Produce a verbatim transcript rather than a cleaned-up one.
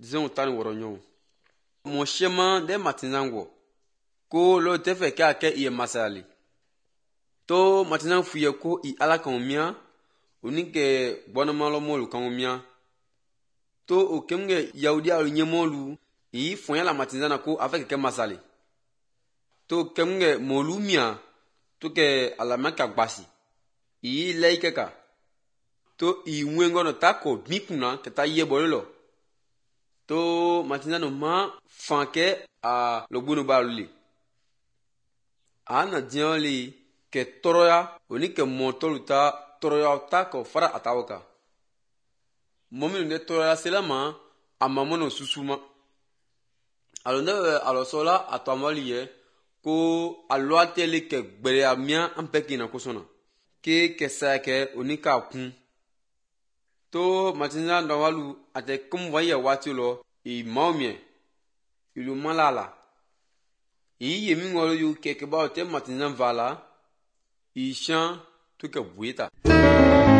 zon tan woronyo mon chemin de matinango ko lo tefe ka ke i masali to matinan fuye ko i ala kan mia onike bonamalo molu kan mia to o kemge yaudi alu nyemolu i fonya la matinana ko avec ke masali to kemge molu mia to ke ala maka gbasi i leike ka to i wengo no tako mikuna ke ta yebololo to matinano ma fanke a lobuno baluli ana dianli ke toroya oni ke montoluta toroya ta ko fara atawaka momi ne toroya selama amamono susuma alonde alosola atwamaliye ko aloatele ke gbere amia ampekina kosona ke kesake oni ka kun to matinza ndawalu ate kum waya watulo i maumie ilu malala i yemi ngolo yu keke ba te matinza vala i chan to ke buita